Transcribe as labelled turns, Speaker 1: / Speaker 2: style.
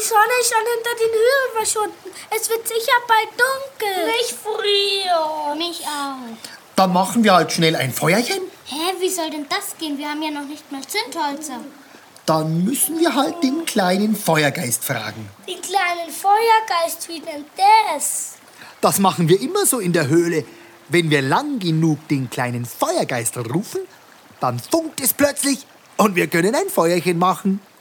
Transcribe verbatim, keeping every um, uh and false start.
Speaker 1: Die Sonne ist schon hinter den Hügeln verschwunden. Es wird sicher bald dunkel.
Speaker 2: Ich friere.
Speaker 3: Mich auch.
Speaker 4: Dann machen wir halt schnell ein Feuerchen.
Speaker 3: Hä, wie soll denn das gehen? Wir haben ja noch nicht mal Zündhölzer.
Speaker 4: Dann müssen wir halt den kleinen Feuergeist fragen.
Speaker 1: Den kleinen Feuergeist, wie denn das?
Speaker 4: Das machen wir immer so in der Höhle. Wenn wir lang genug den kleinen Feuergeist rufen, dann funkt es plötzlich und wir können ein Feuerchen machen.